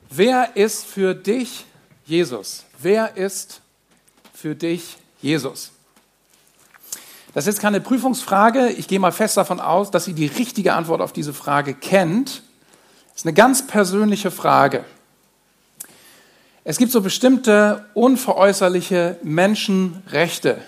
Wer ist für dich Jesus? Wer ist für dich Jesus? Das ist jetzt keine Prüfungsfrage. Ich gehe mal fest davon aus, dass ihr die richtige Antwort auf diese Frage kennt. Das ist eine ganz persönliche Frage. Es gibt so bestimmte unveräußerliche Menschenrechte.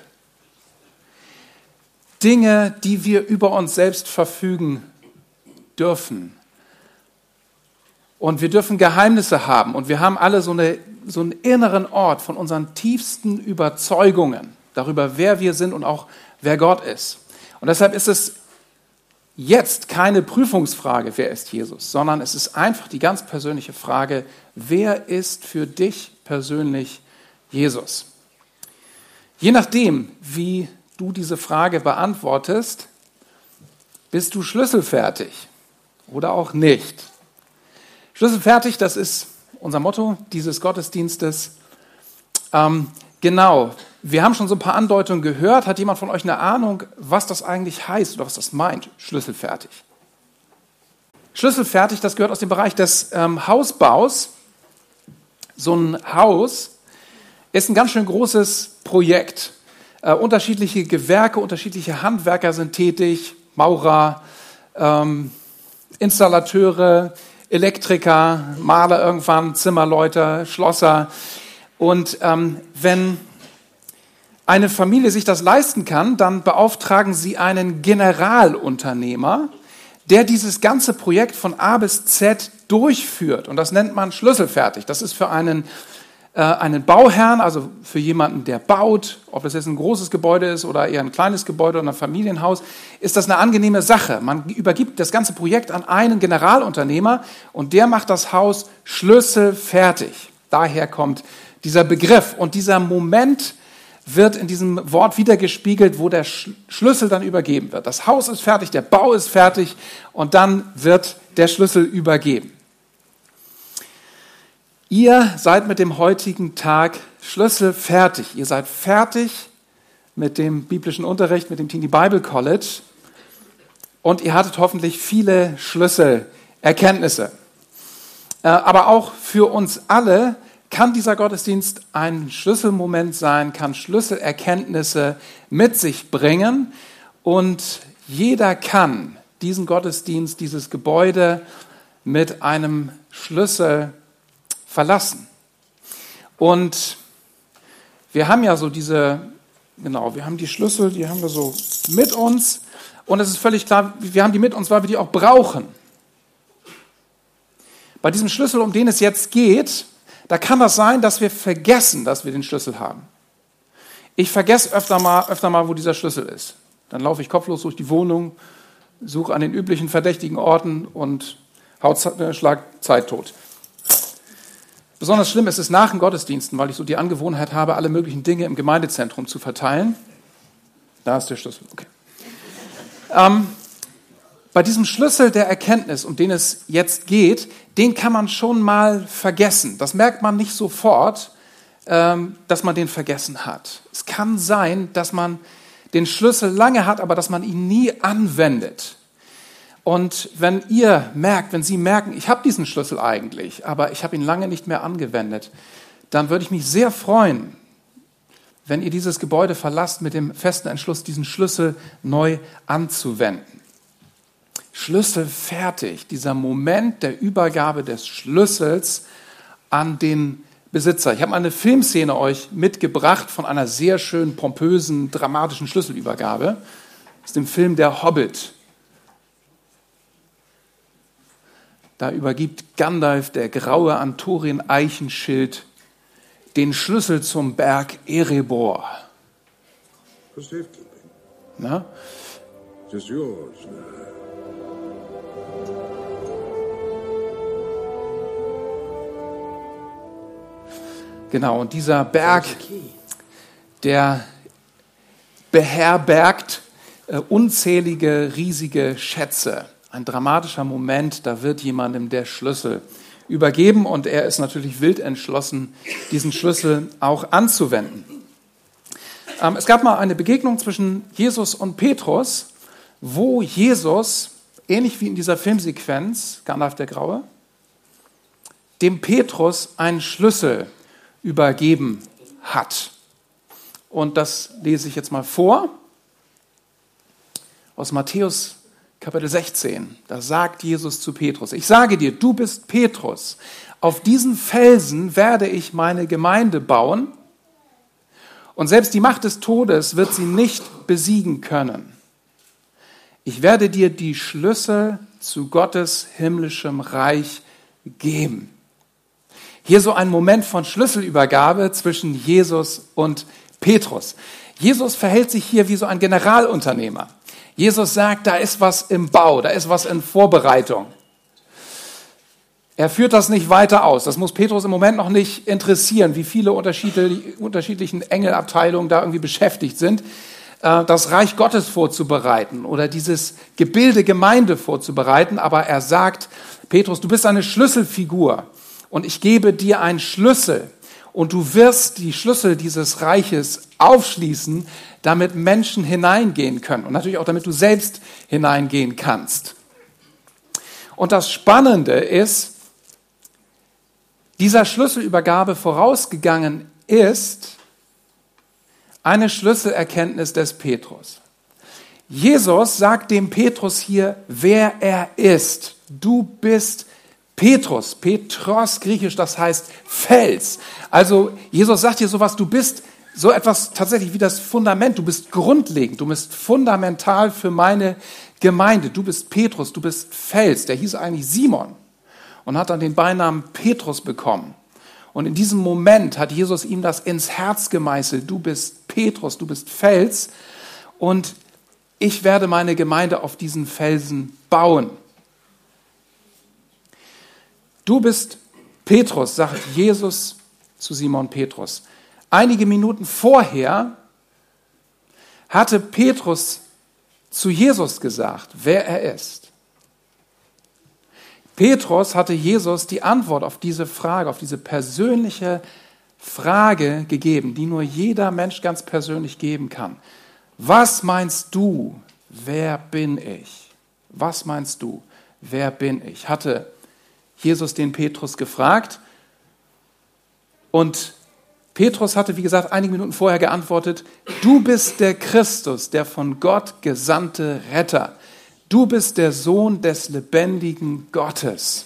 Dinge, die wir über uns selbst verfügen dürfen. Und wir dürfen Geheimnisse haben. Und wir haben alle so einen inneren Ort von unseren tiefsten Überzeugungen darüber, wer wir sind und auch wer Gott ist. Und deshalb ist es jetzt keine Prüfungsfrage, wer ist Jesus, sondern es ist einfach die ganz persönliche Frage, wer ist für dich persönlich Jesus? Je nachdem, wie du diese Frage beantwortest, bist du schlüsselfertig oder auch nicht. Schlüsselfertig, das ist unser Motto dieses Gottesdienstes. Genau, wir haben schon so ein paar Andeutungen gehört. Hat jemand von euch eine Ahnung, was das eigentlich heißt oder was das meint, schlüsselfertig? Schlüsselfertig, das gehört aus dem Bereich des Hausbaus. So ein Haus ist ein ganz schön großes Projekt. Unterschiedliche Gewerke, unterschiedliche Handwerker sind tätig, Maurer, Installateure, Elektriker, Maler irgendwann, Zimmerleute, Schlosser. Und wenn eine Familie sich das leisten kann, dann beauftragen sie einen Generalunternehmer, der dieses ganze Projekt von A bis Z durchführt. Und das nennt man schlüsselfertig. Das ist für einen Bauherrn, also für jemanden, der baut, ob das jetzt ein großes Gebäude ist oder eher ein kleines Gebäude oder ein Familienhaus, ist das eine angenehme Sache. Man übergibt das ganze Projekt an einen Generalunternehmer und der macht das Haus schlüsselfertig. Daher kommt dieser Begriff und dieser Moment wird in diesem Wort wiedergespiegelt, wo der Schlüssel dann übergeben wird. Das Haus ist fertig, der Bau ist fertig und dann wird der Schlüssel übergeben. Ihr seid mit dem heutigen Tag schlüsselfertig. Ihr seid fertig mit dem biblischen Unterricht, mit dem Teenie Bible College und ihr hattet hoffentlich viele Schlüsselerkenntnisse. Aber auch für uns alle kann dieser Gottesdienst ein Schlüsselmoment sein, kann Schlüsselerkenntnisse mit sich bringen und jeder kann diesen Gottesdienst, dieses Gebäude mit einem Schlüssel verlassen. Und wir haben ja so wir haben die Schlüssel, die haben wir so mit uns und es ist völlig klar, wir haben die mit uns, weil wir die auch brauchen. Bei diesem Schlüssel, um den es jetzt geht, da kann das sein, dass wir vergessen, dass wir den Schlüssel haben. Ich vergesse öfter mal, wo dieser Schlüssel ist. Dann laufe ich kopflos durch die Wohnung, suche an den üblichen verdächtigen Orten und schlag Zeit tot. Besonders schlimm ist es nach den Gottesdiensten, weil ich so die Angewohnheit habe, alle möglichen Dinge im Gemeindezentrum zu verteilen. Da ist der Schlüssel, okay. Bei diesem Schlüssel der Erkenntnis, um den es jetzt geht, den kann man schon mal vergessen. Das merkt man nicht sofort, dass man den vergessen hat. Es kann sein, dass man den Schlüssel lange hat, aber dass man ihn nie anwendet. Und wenn Sie merken, ich habe diesen Schlüssel eigentlich, aber ich habe ihn lange nicht mehr angewendet, dann würde ich mich sehr freuen, wenn ihr dieses Gebäude verlasst mit dem festen Entschluss, diesen Schlüssel neu anzuwenden. Schlüssel fertig, dieser Moment der Übergabe des Schlüssels an den Besitzer. Ich habe mal eine Filmszene euch mitgebracht von einer sehr schön pompösen, dramatischen Schlüsselübergabe aus dem Film Der Hobbit. Da übergibt Gandalf, der graue Antorien-Eichenschild, den Schlüssel zum Berg Erebor. Na? It is yours now. Genau, und dieser Berg, der beherbergt unzählige, riesige Schätze. Ein dramatischer Moment, da wird jemandem der Schlüssel übergeben und er ist natürlich wild entschlossen, diesen Schlüssel auch anzuwenden. Es gab mal eine Begegnung zwischen Jesus und Petrus, wo Jesus, ähnlich wie in dieser Filmsequenz, Gandalf der Graue, dem Petrus einen Schlüssel übergeben hat. Und das lese ich jetzt mal vor. Aus Matthäus Kapitel 16. Da sagt Jesus zu Petrus: Ich sage dir, du bist Petrus. Auf diesen Felsen werde ich meine Gemeinde bauen. Und selbst die Macht des Todes wird sie nicht besiegen können. Ich werde dir die Schlüssel zu Gottes himmlischem Reich geben. Hier so ein Moment von Schlüsselübergabe zwischen Jesus und Petrus. Jesus verhält sich hier wie so ein Generalunternehmer. Jesus sagt, da ist was im Bau, da ist was in Vorbereitung. Er führt das nicht weiter aus. Das muss Petrus im Moment noch nicht interessieren, wie viele unterschiedlichen Engelabteilungen da irgendwie beschäftigt sind, das Reich Gottes vorzubereiten oder dieses Gebilde Gemeinde vorzubereiten. Aber er sagt, Petrus, du bist eine Schlüsselfigur und ich gebe dir einen Schlüssel und du wirst die Schlüssel dieses Reiches aufschließen, damit Menschen hineingehen können und natürlich auch, damit du selbst hineingehen kannst. Und das Spannende ist, dieser Schlüsselübergabe vorausgegangen ist eine Schlüsselerkenntnis des Petrus. Jesus sagt dem Petrus hier, wer er ist. Du bist Petrus. Petros, griechisch, das heißt Fels. Also Jesus sagt hier sowas, du bist so etwas tatsächlich wie das Fundament. Du bist grundlegend, du bist fundamental für meine Gemeinde. Du bist Petrus, du bist Fels. Der hieß eigentlich Simon und hat dann den Beinamen Petrus bekommen. Und in diesem Moment hat Jesus ihm das ins Herz gemeißelt. Du bist Petrus, du bist Fels und ich werde meine Gemeinde auf diesen Felsen bauen. Du bist Petrus, sagt Jesus zu Simon Petrus. Einige Minuten vorher hatte Petrus zu Jesus gesagt, wer er ist. Petrus hatte Jesus die Antwort auf diese Frage, auf diese persönliche Frage gegeben, die nur jeder Mensch ganz persönlich geben kann. Was meinst du, wer bin ich? Was meinst du, wer bin ich? Hatte Jesus den Petrus gefragt und Petrus hatte, wie gesagt, einige Minuten vorher geantwortet, du bist der Christus, der von Gott gesandte Retter. Du bist der Sohn des lebendigen Gottes.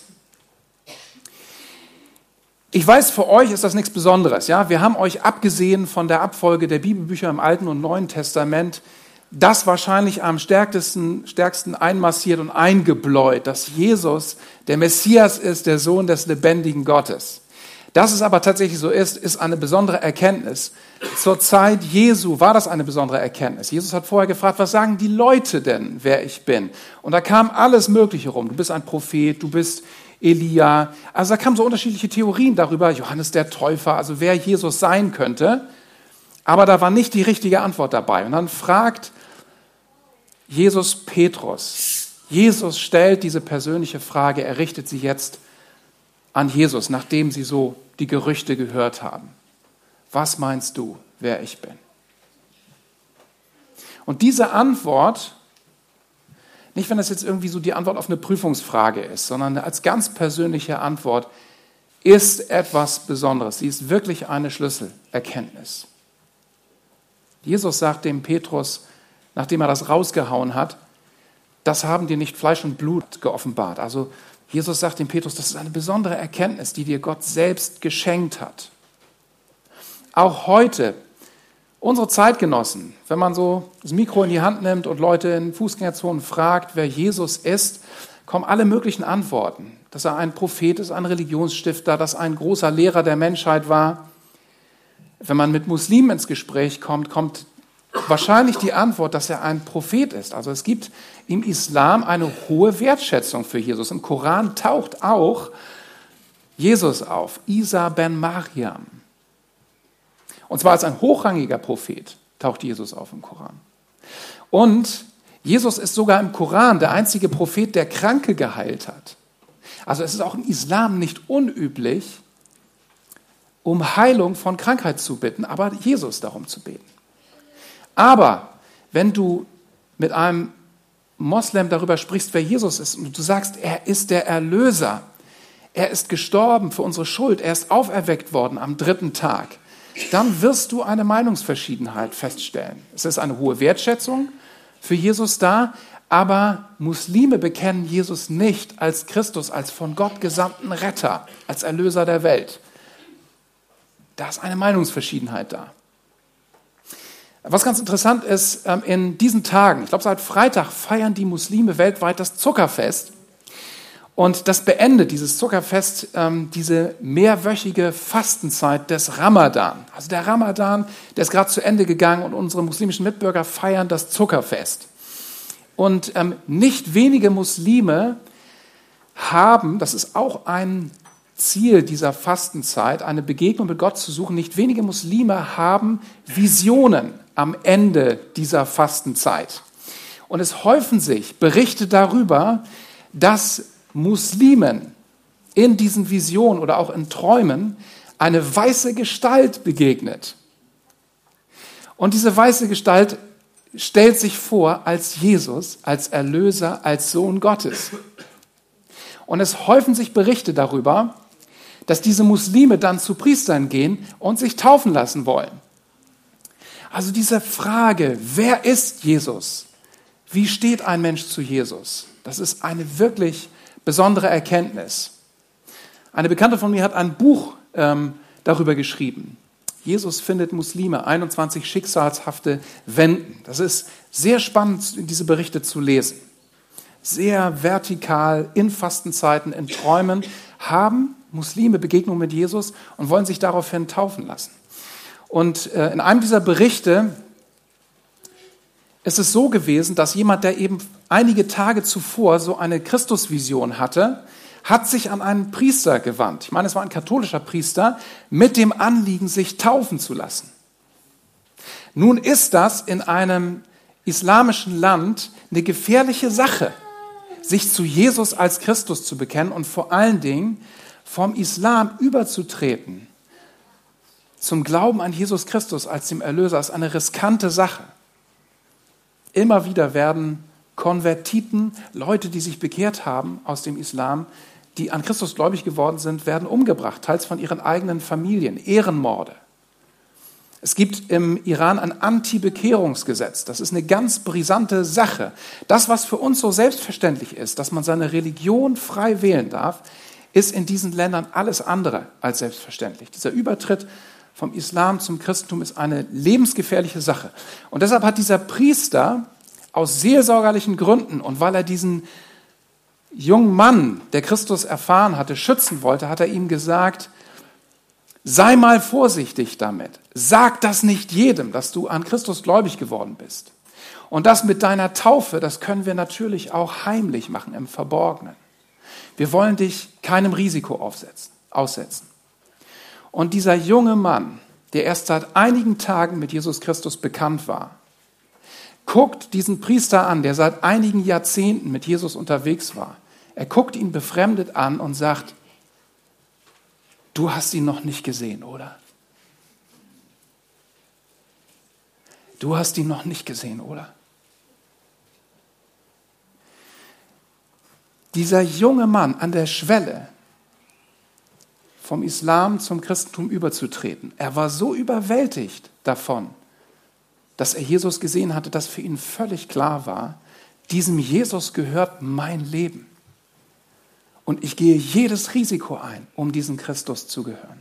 Ich weiß, für euch ist das nichts Besonderes. Ja? Wir haben euch abgesehen von der Abfolge der Bibelbücher im Alten und Neuen Testament das wahrscheinlich am stärksten einmassiert und eingebläut, dass Jesus der Messias ist, der Sohn des lebendigen Gottes. Dass es aber tatsächlich so ist eine besondere Erkenntnis. Zur Zeit Jesu war das eine besondere Erkenntnis. Jesus hat vorher gefragt, was sagen die Leute denn, wer ich bin? Und da kam alles Mögliche rum. Du bist ein Prophet, du bist Elia. Also da kamen so unterschiedliche Theorien darüber, Johannes der Täufer, also wer Jesus sein könnte. Aber da war nicht die richtige Antwort dabei. Und dann fragt Jesus Petrus. Jesus stellt diese persönliche Frage, er richtet sie jetzt an Jesus, nachdem sie so die Gerüchte gehört haben. Was meinst du, wer ich bin? Und diese Antwort, nicht wenn das jetzt irgendwie so die Antwort auf eine Prüfungsfrage ist, sondern als ganz persönliche Antwort, ist etwas Besonderes. Sie ist wirklich eine Schlüsselerkenntnis. Jesus sagt dem Petrus, nachdem er das rausgehauen hat, das haben dir nicht Fleisch und Blut geoffenbart. Also Jesus sagt dem Petrus, das ist eine besondere Erkenntnis, die dir Gott selbst geschenkt hat. Auch heute, unsere Zeitgenossen, wenn man so das Mikro in die Hand nimmt und Leute in Fußgängerzonen fragt, wer Jesus ist, kommen alle möglichen Antworten. Dass er ein Prophet ist, ein Religionsstifter, dass er ein großer Lehrer der Menschheit war. Wenn man mit Muslimen ins Gespräch kommt, kommt wahrscheinlich die Antwort, dass er ein Prophet ist. Also es gibt im Islam eine hohe Wertschätzung für Jesus. Im Koran taucht auch Jesus auf, Isa ben Mariam. Und zwar als ein hochrangiger Prophet taucht Jesus auf im Koran. Und Jesus ist sogar im Koran der einzige Prophet, der Kranke geheilt hat. Also es ist auch im Islam nicht unüblich, um Heilung von Krankheit zu bitten, aber Jesus darum zu beten. Aber wenn du mit einem Moslem darüber sprichst, wer Jesus ist, und du sagst, er ist der Erlöser, er ist gestorben für unsere Schuld, er ist auferweckt worden am 3. Tag, dann wirst du eine Meinungsverschiedenheit feststellen. Es ist eine hohe Wertschätzung für Jesus da, aber Muslime bekennen Jesus nicht als Christus, als von Gott gesandten Retter, als Erlöser der Welt. Da ist eine Meinungsverschiedenheit da. Was ganz interessant ist, in diesen Tagen, ich glaube seit Freitag, feiern die Muslime weltweit das Zuckerfest. Und das beendet dieses Zuckerfest, diese mehrwöchige Fastenzeit des Ramadan. Also der Ramadan, der ist gerade zu Ende gegangen und unsere muslimischen Mitbürger feiern das Zuckerfest. Und nicht wenige Muslime haben, das ist auch ein Ziel dieser Fastenzeit, eine Begegnung mit Gott zu suchen, nicht wenige Muslime haben Visionen am Ende dieser Fastenzeit. Und es häufen sich Berichte darüber, dass Muslimen in diesen Visionen oder auch in Träumen eine weiße Gestalt begegnet. Und diese weiße Gestalt stellt sich vor als Jesus, als Erlöser, als Sohn Gottes. Und es häufen sich Berichte darüber, dass diese Muslime dann zu Priestern gehen und sich taufen lassen wollen. Also diese Frage, wer ist Jesus? Wie steht ein Mensch zu Jesus? Das ist eine wirklich besondere Erkenntnis. Eine Bekannte von mir hat ein Buch darüber geschrieben. Jesus findet Muslime, 21 schicksalshafte Wenden. Das ist sehr spannend, diese Berichte zu lesen. Sehr vertikal, in Fastenzeiten, in Träumen, haben Muslime Begegnungen mit Jesus und wollen sich daraufhin taufen lassen. Und in einem dieser Berichte ist es so gewesen, dass jemand, der eben einige Tage zuvor so eine Christusvision hatte, hat sich an einen Priester gewandt. Ich meine, es war ein katholischer Priester, mit dem Anliegen, sich taufen zu lassen. Nun ist das in einem islamischen Land eine gefährliche Sache, sich zu Jesus als Christus zu bekennen und vor allen Dingen vom Islam überzutreten zum Glauben an Jesus Christus als dem Erlöser, ist eine riskante Sache. Immer wieder werden Konvertiten, Leute, die sich bekehrt haben aus dem Islam, die an Christus gläubig geworden sind, werden umgebracht, teils von ihren eigenen Familien, Ehrenmorde. Es gibt im Iran ein Anti-Bekehrungsgesetz. Das ist eine ganz brisante Sache. Das, was für uns so selbstverständlich ist, dass man seine Religion frei wählen darf, ist in diesen Ländern alles andere als selbstverständlich. Dieser Übertritt vom Islam zum Christentum ist eine lebensgefährliche Sache. Und deshalb hat dieser Priester aus seelsorgerlichen Gründen und weil er diesen jungen Mann, der Christus erfahren hatte, schützen wollte, hat er ihm gesagt, sei mal vorsichtig damit. Sag das nicht jedem, dass du an Christus gläubig geworden bist. Und das mit deiner Taufe, das können wir natürlich auch heimlich machen, im Verborgenen. Wir wollen dich keinem Risiko aussetzen. Und dieser junge Mann, der erst seit einigen Tagen mit Jesus Christus bekannt war, guckt diesen Priester an, der seit einigen Jahrzehnten mit Jesus unterwegs war. Er guckt ihn befremdet an und sagt, du hast ihn noch nicht gesehen, oder? Du hast ihn noch nicht gesehen, oder? Dieser junge Mann an der Schwelle, vom Islam zum Christentum überzutreten, er war so überwältigt davon, dass er Jesus gesehen hatte, dass für ihn völlig klar war, diesem Jesus gehört mein Leben. Und ich gehe jedes Risiko ein, um diesem Christus zu gehören.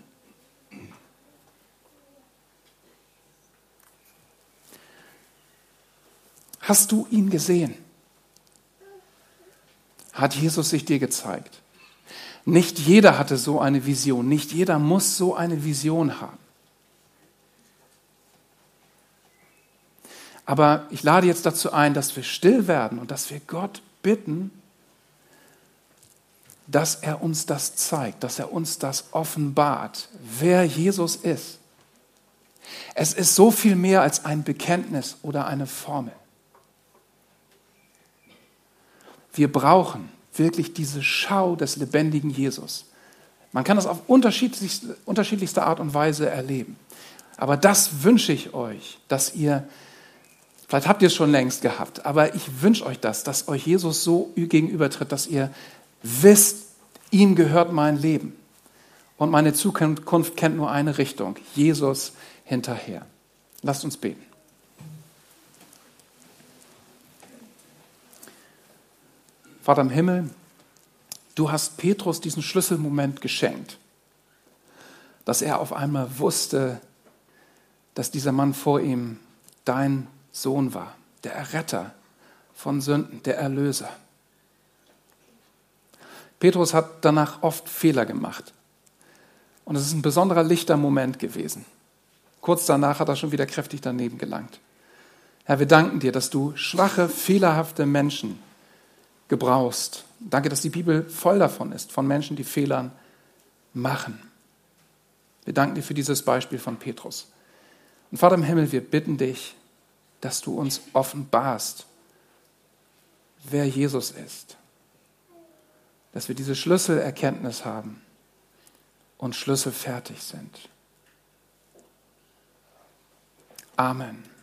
Hast du ihn gesehen? Hat Jesus sich dir gezeigt? Nicht jeder hatte so eine Vision, nicht jeder muss so eine Vision haben. Aber ich lade jetzt dazu ein, dass wir still werden und dass wir Gott bitten, dass er uns das zeigt, dass er uns das offenbart, wer Jesus ist. Es ist so viel mehr als ein Bekenntnis oder eine Formel. Wir brauchen wirklich diese Schau des lebendigen Jesus. Man kann das auf unterschiedlichste Art und Weise erleben. Aber das wünsche ich euch, dass ihr, vielleicht habt ihr es schon längst gehabt, aber ich wünsche euch das, dass euch Jesus so gegenübertritt, dass ihr wisst, Ihm gehört mein Leben. Und meine Zukunft kennt nur eine Richtung, Jesus hinterher. Lasst uns beten. Vater im Himmel, du hast Petrus diesen Schlüsselmoment geschenkt, dass er auf einmal wusste, dass dieser Mann vor ihm dein Sohn war, der Erretter von Sünden, der Erlöser. Petrus hat danach oft Fehler gemacht. Und es ist ein besonderer lichter Moment gewesen. Kurz danach hat er schon wieder kräftig daneben gelangt. Herr, wir danken dir, dass du schwache, fehlerhafte Menschen gebrauchst. Danke, dass die Bibel voll davon ist, von Menschen, die Fehler machen. Wir danken dir für dieses Beispiel von Petrus. Und Vater im Himmel, wir bitten dich, dass du uns offenbarst, wer Jesus ist. Dass wir diese Schlüsselerkenntnis haben und schlüsselfertig sind. Amen.